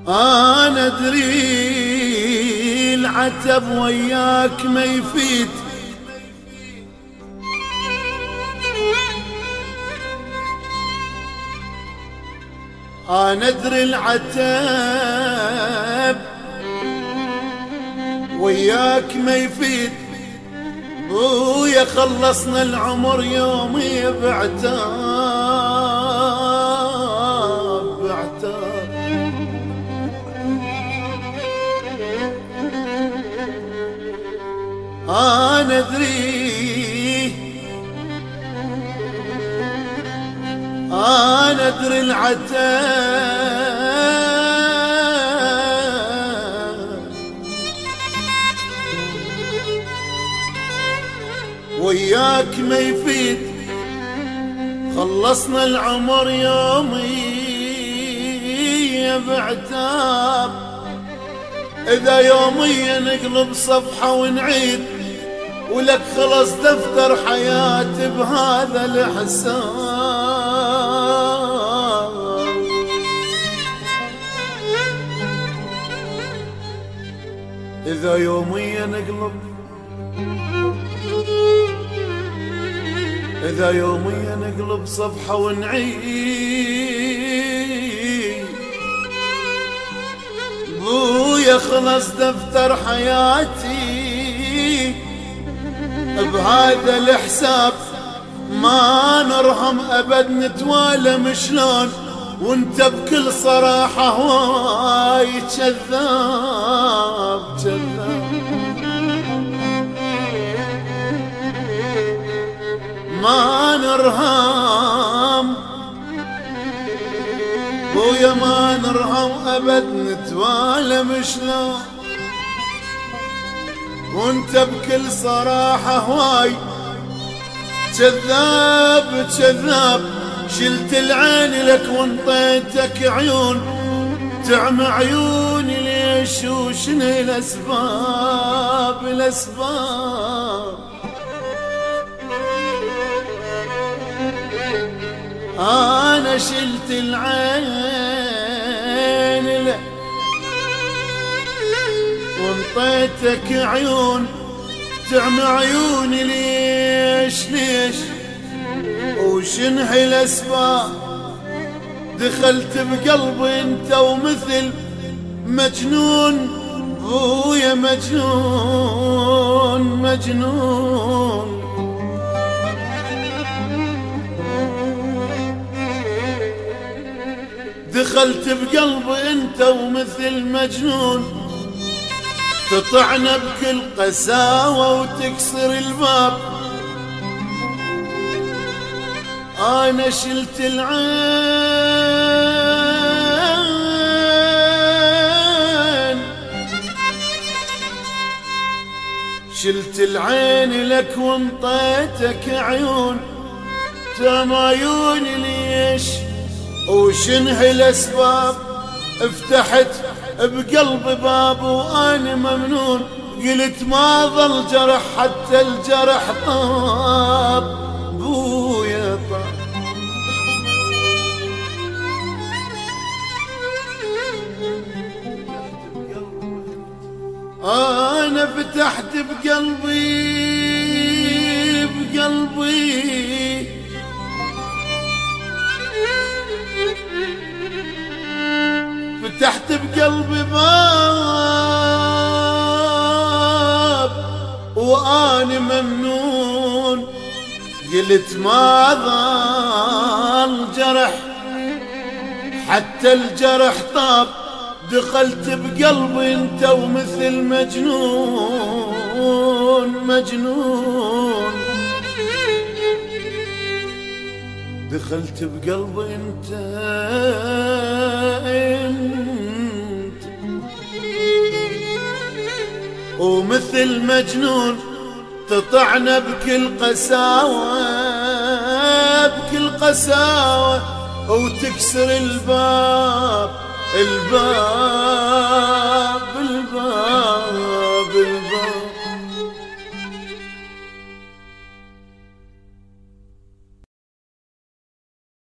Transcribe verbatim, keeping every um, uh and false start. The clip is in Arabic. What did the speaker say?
أنا أدري العتب وياك ما يفيد، أنا أدري العتب وياك ما يفيد، ويا خلصنا العمر يومي بعتاب بعتاب. أنا أدري أنا أدري العتاب وياك ما يفيد، خلصنا العمر يومي بعتاب. إذا يوميا نقلب صفحة ونعيد، ولك خلص دفتر حياتي بهذا الحساب. إذا يوميا نقلب إذا يوميا نقلب صفحة ونعيد، بويا خلص دفتر حياتي بهذا الحساب. ما نرهم أبد نتوالم شلون، وانت بكل صراحة هواي كذاب كذاب. ما نرهم بويا ما نرهم أبد نتوالم شلون، وانت بكل صراحة هواي كذاب كذاب. شلت العين لك وانطيتك عيون، تعمى عيوني ليش وشنو الأسباب الأسباب. أنا شلت العين لك وانطيتك عيون، تعمى عيوني ليش ليش وشنه الأسباب. دخلت بقلبي انت ومثل مجنون، بويا مجنون مجنون. دخلت بقلبي انت ومثل مجنون، تطعنا بكل قساوة وتكسر الباب. أنا شلت العين شلت العين لك وانطيتك عيون، تعمى عيوني ليش وشنه الأسباب. افتحت بقلبي باب وأنا ممنون، قلت ما ظل جرح حتى الجرح طاب بويا طاب. أنا فتحت بقلبي بقلبي فتحت بقلبي باب وأنا ممنون، قلت ما ظل جرح حتى الجرح طاب. دخلت بقلبي انت ومثل مجنون مجنون. دخلت بقلبي انت انت ومثل مجنون، تطعنا بكل قساوة بكل قساوة وتكسر الباب الباب